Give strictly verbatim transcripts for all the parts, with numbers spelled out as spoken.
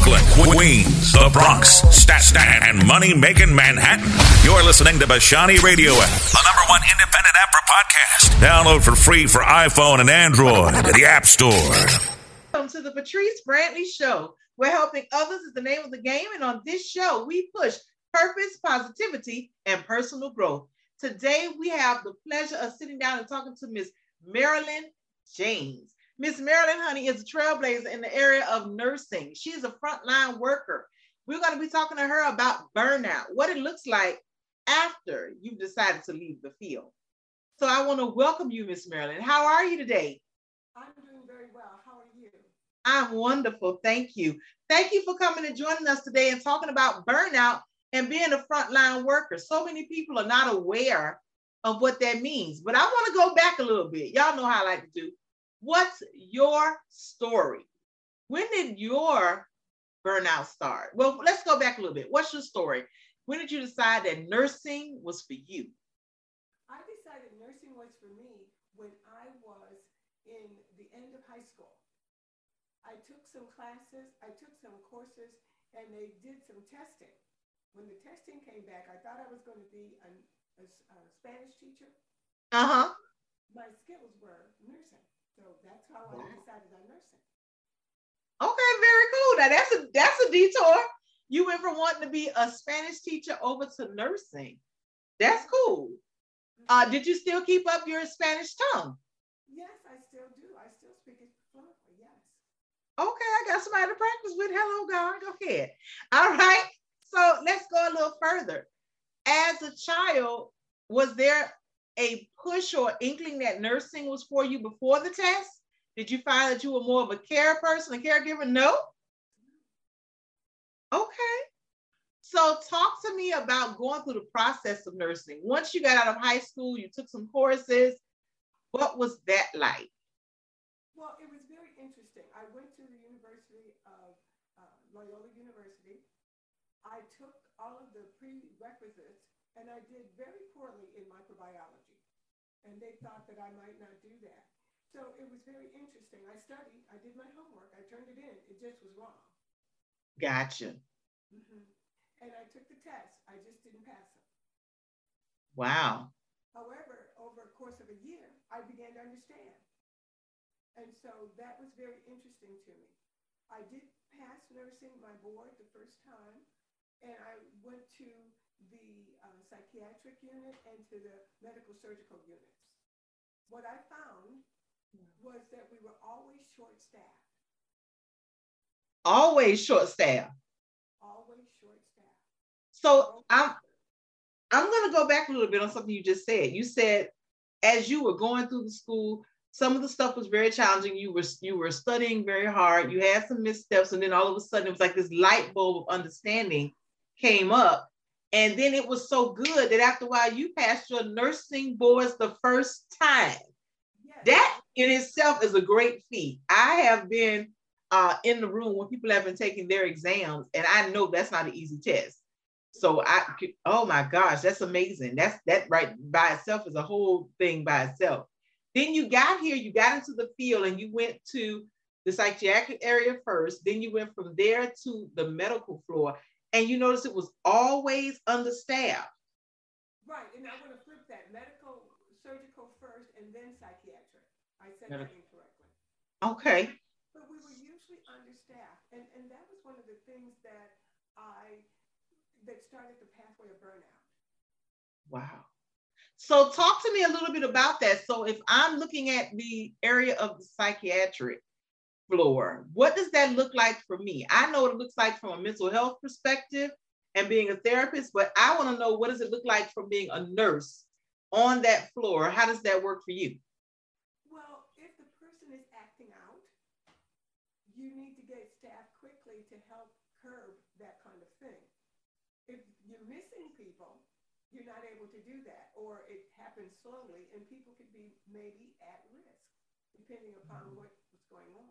Brooklyn, Queens, the Bronx, Staten, and money-making Manhattan. You're listening to Bashani Radio app, the number one independent app for podcasts. Download for free for iPhone and Android at the App Store. Welcome to the Patrice Brantley Show. We're helping others is the name of the game, and on this show, we push purpose, positivity, and personal growth. Today, we have the pleasure of sitting down and talking to Miss Marilyn James. Miss Marilyn, honey, is a trailblazer in the area of nursing. She's a frontline worker. We're going to be talking to her about burnout, what it looks like after you've decided to leave the field. So I want to welcome you, Miss Marilyn. How are you today? I'm doing very well. How are you? I'm wonderful. Thank you. Thank you for coming and joining us today and talking about burnout and being a frontline worker. So many people are not aware of what that means, but I want to go back a little bit. Y'all know how I like to do. What's your story? When did your burnout start? Well, let's go back a little bit. What's your story? When did you decide that nursing was for you? I decided nursing was for me when I was in the end of high school. I took some classes, I took some courses, and they did some testing. When the testing came back, I thought I was going to be a, a, a Spanish teacher. Uh-huh. My skills were nursing. So that's how I decided on nursing. Okay, very cool. Now that's a that's a detour. You went from wanting to be a Spanish teacher over to nursing. That's cool. Uh, did you still keep up your Spanish tongue? Yes, I still do. I still speak it fluently, yes. Okay, I got somebody to practice with. Hello, God. Go ahead. All right. So let's go a little further. As a child, was there a push or inkling that nursing was for you before the test? Did you find that you were more of a care person, a caregiver? No? Okay. So talk to me about going through the process of nursing. Once you got out of high school, you took some courses. What was that like? Well, it was very interesting. I went to the University of uh, Loyola University. I took all of the prerequisites and I did very poorly in microbiology. And they thought that I might not do that. So it was very interesting. I studied, I did my homework, I turned it in. It just was wrong. Gotcha. Mm-hmm. And I took the test. I just didn't pass it. Wow. However, over a course of a year, I began to understand. And so that was very interesting to me. I did pass nursing my board the first time, and I went to the uh, psychiatric unit and to the medical surgical units. What I found was that we were always short-staffed. Always short-staffed. Always short-staffed. So I'm I'm going to go back a little bit on something you just said. You said as you were going through the school, some of the stuff was very challenging. You were you were studying very hard. You had some missteps, and then all of a sudden it was like this light bulb of understanding came up. And then it was so good that after a while you passed your nursing boards the first time. Yes. That in itself is a great feat. I have been uh, in the room when people have been taking their exams, and I know that's not an easy test. So I, oh my gosh, that's amazing. That's that right by itself is a whole thing by itself. Then you got here, you got into the field, and you went to the psychiatric area first. Then you went from there to the medical floor. And you notice it was always understaffed. Right, and I want to flip that. Medical, surgical first, and then psychiatric. I said Medical. That incorrectly. Okay. But we were usually understaffed. And, and that was one of the things that I, that started the pathway of burnout. Wow. So talk to me a little bit about that. So if I'm looking at the area of the psychiatric floor, what does that look like for me? I know what it looks like from a mental health perspective and being a therapist, but I want to know, what does it look like from being a nurse on that floor? How does that work for you? Well, if the person is acting out, you need to get staff quickly to help curb that kind of thing. If you're missing people, you're not able to do that, or it happens slowly and people could be maybe at risk, depending upon what, what's going on.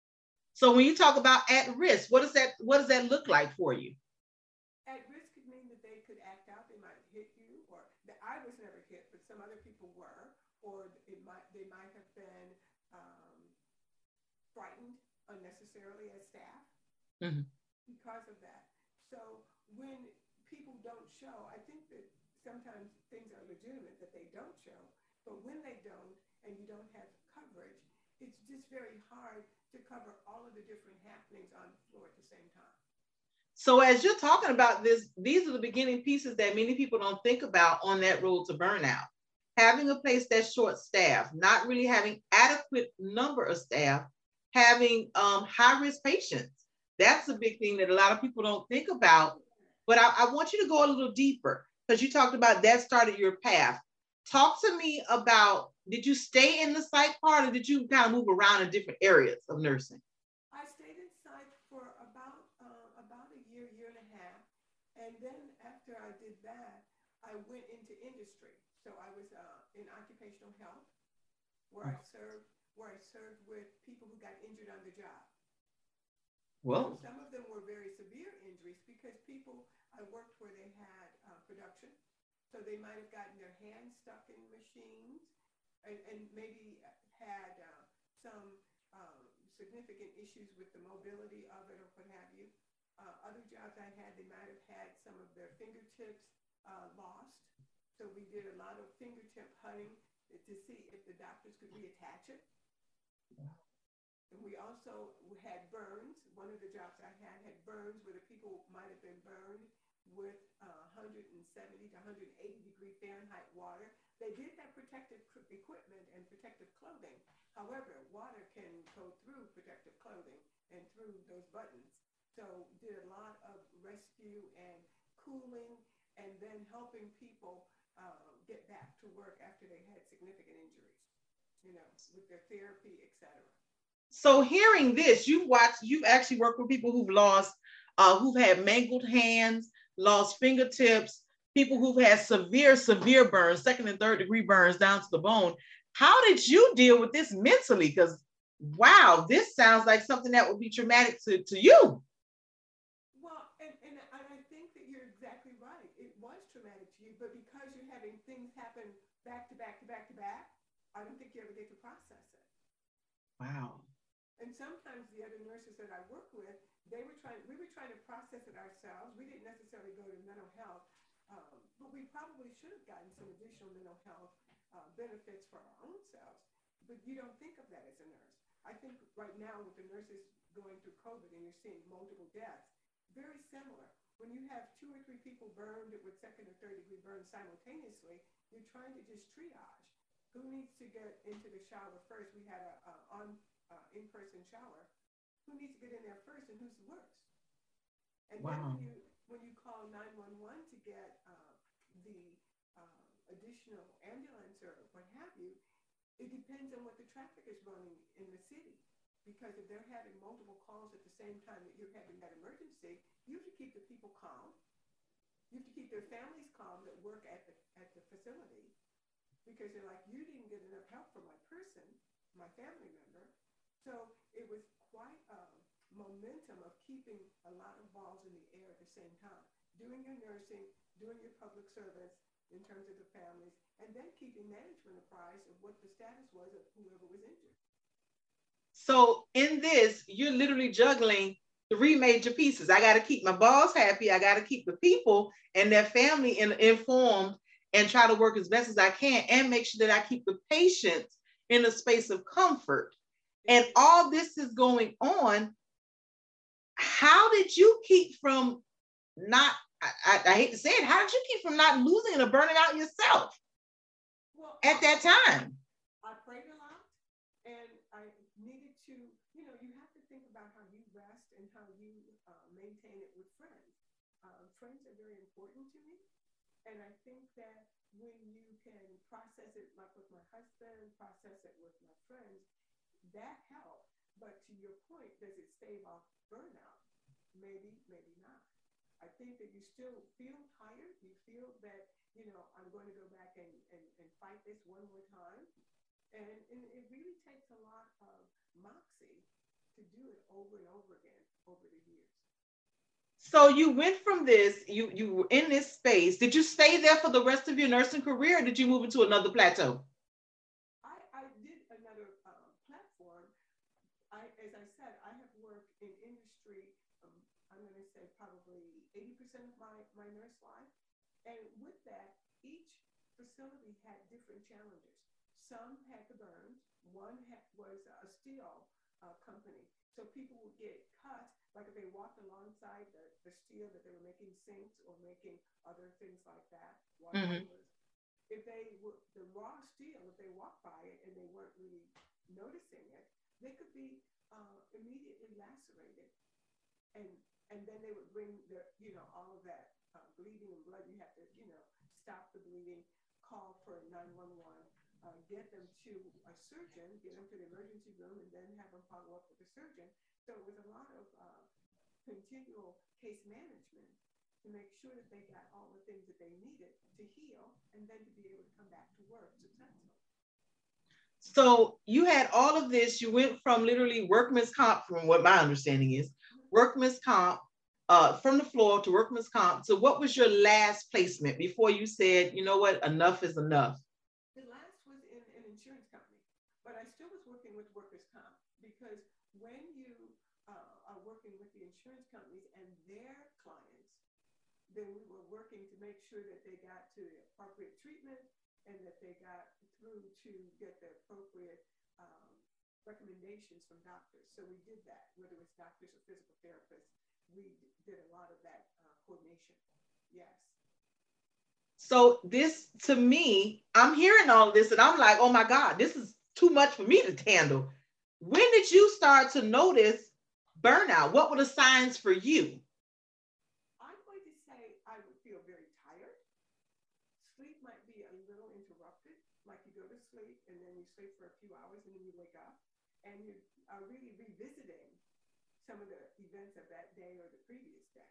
So when you talk about at risk, what does that what does that look like for you? At risk could mean that they could act out, they might hit you, or that I was never hit, but some other people were, or it might they might have been um, frightened unnecessarily as staff. Mm-hmm. because of that. So when people don't show, I think that sometimes things are legitimate that they don't show, but when they don't and you don't have coverage, it's just very hard to cover all of the different happenings on the floor at the same time. So as you're talking about this, these are the beginning pieces that many people don't think about on that road to burnout. Having a place that's short staffed, not really having adequate number of staff, having um, high-risk patients. That's a big thing that a lot of people don't think about. But I, I want you to go a little deeper because you talked about that started your path. Talk to me about, did you stay in the psych part or did you kind of move around in different areas of nursing? I stayed in psych for about uh, about a year, year and a half. And then after I did that, I went into industry. So I was uh, in occupational health, where I served, where I served with people who got injured on the job. Well, so some of them were very severe injuries because people I worked where they had uh, production, so they might have gotten their hands stuck in machines, and, and maybe had uh, some um, significant issues with the mobility of it or what have you. Uh, other jobs I had, they might have had some of their fingertips uh, lost. So we did a lot of fingertip hunting to see if the doctors could reattach it. And we also had burns. One of the jobs I had had burns where the people might have been burned with uh, one seventy to one eighty degree Fahrenheit water. They did have protective equipment and protective clothing. However, water can go through protective clothing and through those buttons. So did a lot of rescue and cooling and then helping people Uh, get back to work after they had significant injuries, you know, with their therapy, et cetera. So hearing this, you've watched, you've actually worked with people who've lost, uh, who've had mangled hands, lost fingertips, people who've had severe, severe burns, second and third degree burns down to the bone. How did you deal with this mentally? Because, wow, this sounds like something that would be traumatic to, to you. Well, and, and, and I think that you're exactly right. It was traumatic to you, but because you're having things happen back to back to back to back, I don't think you ever get to process it. Wow. And sometimes the other nurses that I work with, they were trying, we were trying to process it ourselves. We didn't necessarily go to mental health, um, but we probably should have gotten some additional mental health uh, benefits for our own selves. But you don't think of that as a nurse. I think right now with the nurses going through COVID and you're seeing multiple deaths, very similar. When you have two or three people burned with second or third degree burns simultaneously, you're trying to just triage. Who needs to get into the shower first? We had a, a on uh, in-person shower. Who needs to get in there first and who's worse? And wow. Then when you when you call nine one one to get uh, the uh, additional ambulance or what have you, it depends on what the traffic is running in the city. Because if they're having multiple calls at the same time that you're having that emergency, you have to keep the people calm. You have to keep their families calm that work at the at the facility. Because they're like, you didn't get enough help from my person, my family member. So it was quite a momentum of keeping a lot of balls in the air at the same time. Doing your nursing, doing your public service in terms of the families, and then keeping management apprised of what the status was of whoever was injured. So in this, you're literally juggling three major pieces. I got to keep my boss happy. I got to keep the people and their family in, informed and try to work as best as I can and make sure that I keep the patients in a space of comfort. And all this is going on. How did you keep from not, I, I, I hate to say it, how did you keep from not losing it or burning out yourself well, at that time? I prayed a lot and I needed to, you know, you have to think about how you rest and how you uh, maintain it with friends. Um, friends are very important to me. And I think that when you can process it like with my husband, process it with my friends, that helps. But to your point, does it stave off burnout? Maybe, maybe not. I think that you still feel tired. You feel that, you know, I'm going to go back and, and, and fight this one more time. And, and it really takes a lot of moxie to do it over and over again over the years. So you went from this, you, you were in this space. Did you stay there for the rest of your nursing career or did you move into another plateau? I, I did another uh, platform. I, as I said, I have worked in industry. Um, I'm I'm going to say probably eighty percent of my, my nurse life. And with that, each facility had different challenges. Some had the burns. One had, was a steel uh, company. So people would get cut, like if they walked alongside the, the steel that they were making sinks or making other things like that, water Mm-hmm. coolers. If they were the raw steel, if they walked by it and they weren't really noticing it, they could be uh, immediately lacerated. And and then they would bring the, you know, all of that uh, bleeding and blood. You have to, you know, stop the bleeding, call for nine one one, uh, get them to a surgeon, get them to the emergency room, and then have them follow up with the surgeon. So it was a lot of uh, continual case management to make sure that they got all the things that they needed to heal and then to be able to come back to work successfully. So you had all of this. You went from literally workman's comp, from what my understanding is, workman's comp, uh, from the floor to workman's comp. So what was your last placement before you said, you know what, enough is enough? The last was in an insurance company, but I still was working with workers' comp, because when you uh, are working with the insurance companies and their clients, then we were working to make sure that they got to the appropriate treatment and that they got through to get the appropriate um, recommendations from doctors. So we did that, whether it was doctors or physical therapists. We did a lot of that uh, coordination. Yes. So this, to me, I'm hearing all of this and I'm like, oh my God, this is too much for me to handle. When did you start to notice burnout? What were the signs for you? I'm going to say I would feel very tired. Sleep might be a little interrupted, like you go to sleep and then you sleep for a few hours and then you wake up and you are really revisiting some of the events of that day or the previous day.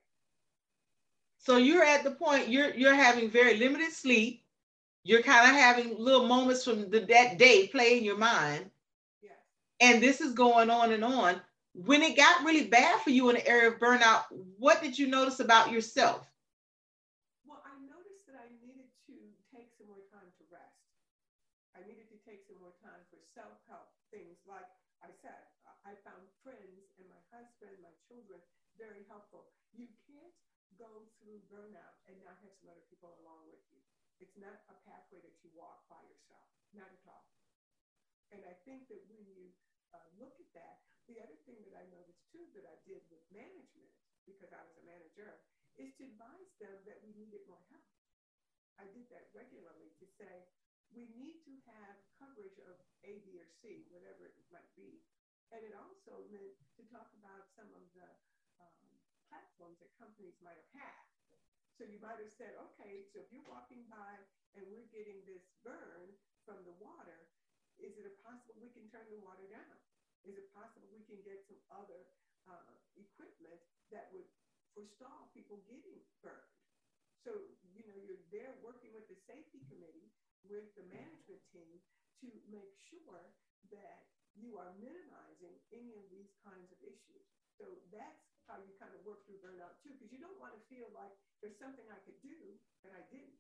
So you're at the point you're you're having very limited sleep. You're kind of having little moments from the, that day play in your mind. Yes. And this is going on and on. When it got really bad for you in the area of burnout, what did you notice about yourself? Well, I noticed that I needed to take some more time to rest. I needed to take some more time for self-help things. Like I said, I found friends and my husband, my children, very helpful. You can't go through burnout and not have some other people along with you. It's not a pathway that you walk by yourself, not at all. And I think that when you uh, look at that, the other thing that I noticed too that I did with management, because I was a manager, is to advise them that we needed more help. I did that regularly to say, we need to have coverage of A, B, or C, whatever it might be. And it also meant to talk about some of the um, platforms that companies might have had. So you might have said, okay, so if you're walking by and we're getting this burn from the water, is it possible we can turn the water down? Is it possible we can get some other uh, equipment that would forestall people getting burned? So, you know, you're there working with the safety committee, with the management team to make sure that you are minimizing any of these kinds of issues. So that's how you kind of work through burnout too, because you don't want to feel like there's something I could do that I didn't.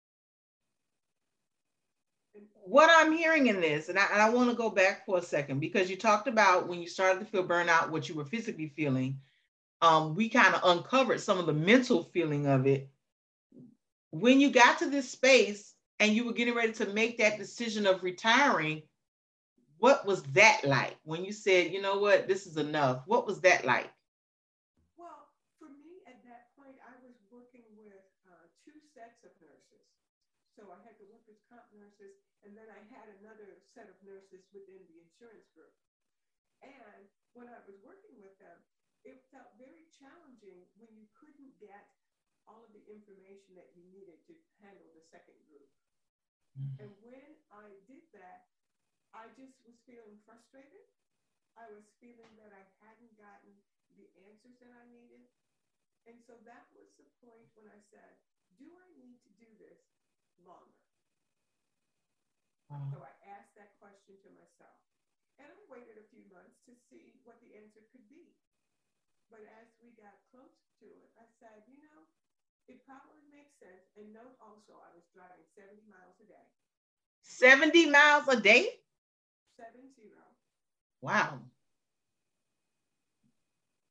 And what I'm hearing in this, and I, and I want to go back for a second, because you talked about when you started to feel burnout, what you were physically feeling. Um, we kind of uncovered some of the mental feeling of it. When you got to this space and you were getting ready to make that decision of retiring, what was that like when you said, you know what, this is enough? What was that like? Well, for me at that point, I was working with uh, two sets of nurses. So I had the workers' comp nurses, and then I had another set of nurses within the insurance group. And when I was working with them, it felt very challenging when you couldn't get all of the information that you needed to handle the second group. Mm-hmm. And when I did that, I just was feeling frustrated. I was feeling that I hadn't gotten the answers that I needed. And so that was the point when I said, do I need to do this longer? Wow. So I asked that question to myself. And I waited a few months to see what the answer could be. But as we got close to it, I said, you know, it probably makes sense. And note also, I was driving seventy miles a day. seventy miles a day? Seven zero. Wow.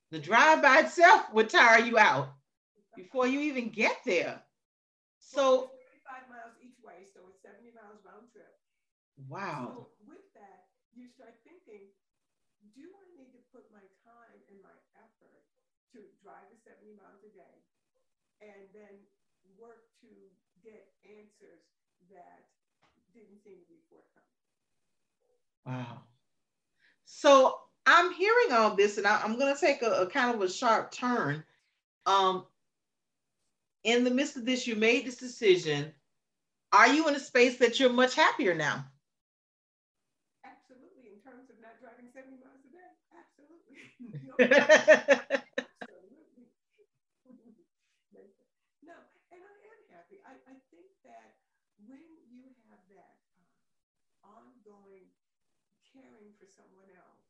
The drive by itself would tire you out before you even get there. So thirty-five miles each way, so it's seventy miles round trip. Wow. So with that, you start thinking, do I need to put my time and my effort to drive the seventy miles a day and then work to get answers that didn't seem to be forthcoming? Wow. So I'm hearing all this, and I, I'm going to take a, a kind of a sharp turn. Um, in the midst of this, you made this decision. Are you in a space that you're much happier now? Absolutely. In terms of not driving seventy miles a day, absolutely. No, absolutely. No, and I am happy. I, I think that when you have that uh, ongoing caring for someone else,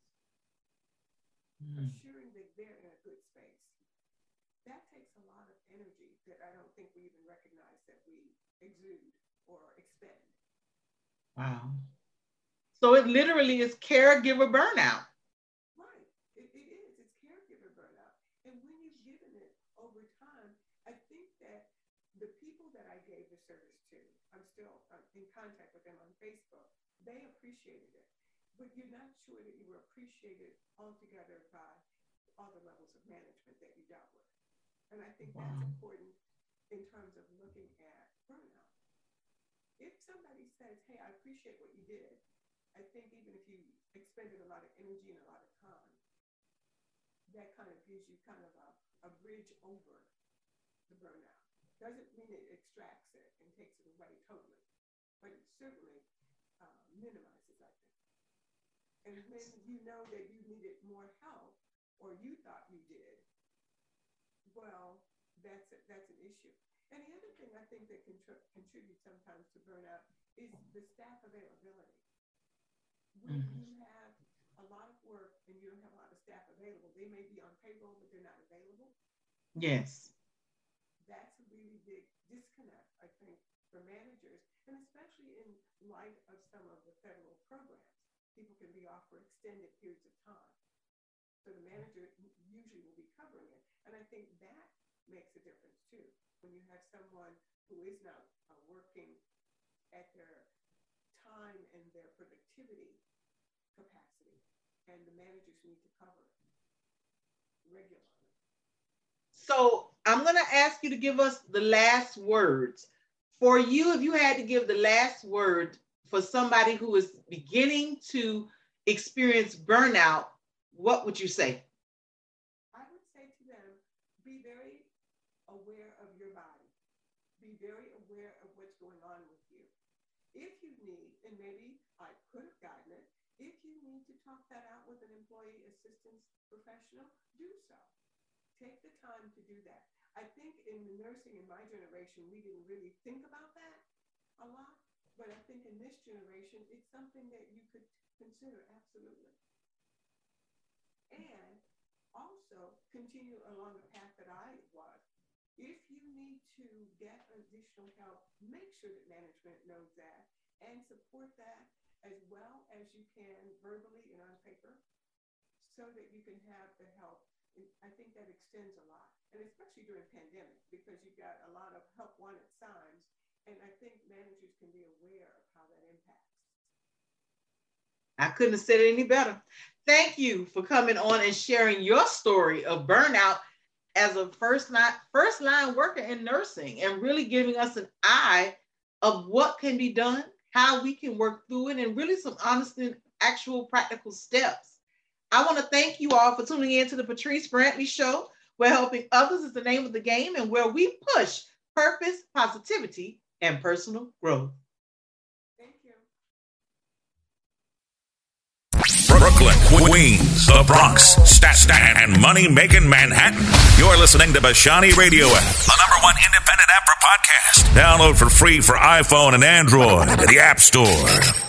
mm. assuring that they're in a good space, that takes a lot of energy that I don't think we even recognize that we exude or expend. Wow. So it literally is caregiver burnout. Right. It, it is. It's caregiver burnout. And when you've given it over time, I think that the people that I gave the service to, I'm still in contact with them on Facebook, they appreciated it. But you're not sure that you were appreciated altogether by all the levels of management that you dealt with. And I think wow. that's important in terms of looking at burnout. If somebody says, hey, I appreciate what you did, I think even if you expended a lot of energy and a lot of time, that kind of gives you kind of a, a bridge over the burnout. Doesn't mean it extracts it and takes it away totally, but it certainly uh, minimizes, I think. And when you know that you needed more help, or you thought you did, well, that's a, that's an issue. And the other thing I think that contr- contributes sometimes to burnout is the staff availability. When mm-hmm. you have a lot of work and you don't have a lot of staff available, they may be on payroll, but they're not available. Yes. That's a really big disconnect, I think, for managers, and especially in light of some of the federal programs. People can be off for extended periods of time. So the manager usually will be covering it. And I think that makes a difference too. When you have someone who is not uh, working at their time and their productivity capacity, and the managers need to cover it regularly. So I'm going to ask you to give us the last words. For you, if you had to give the last word for somebody who is beginning to experience burnout, what would you say? I would say to them, be very aware of your body. Be very aware of what's going on with you. If you need, and maybe I could have gotten it, if you need to talk that out with an employee assistance professional, do so. Take the time to do that. I think in the nursing in my generation, we didn't really think about that a lot, but I think in this generation, it's something that you could consider, absolutely. And also continue along the path that I was. If you need to get additional help, make sure that management knows that and support that as well as you can verbally and on paper so that you can have the help. And I think that extends a lot, and especially during pandemic, because you've got a lot of help wanted signs, and I think managers can be aware of how that impacts. I couldn't have said it any better. Thank you for coming on and sharing your story of burnout as a first line, first line worker in nursing, and really giving us an eye of what can be done, how we can work through it, and really some honest and actual practical steps. I want to thank you all for tuning in to the Patrice Brantley Show, where helping others is the name of the game and where we push purpose, positivity, and personal growth. Thank you. Brooklyn, Queens, the Bronx, Staten, and money-making Manhattan. You're listening to Bashani Radio App, the number one independent app for podcasts. Download for free for iPhone and Android at the App Store.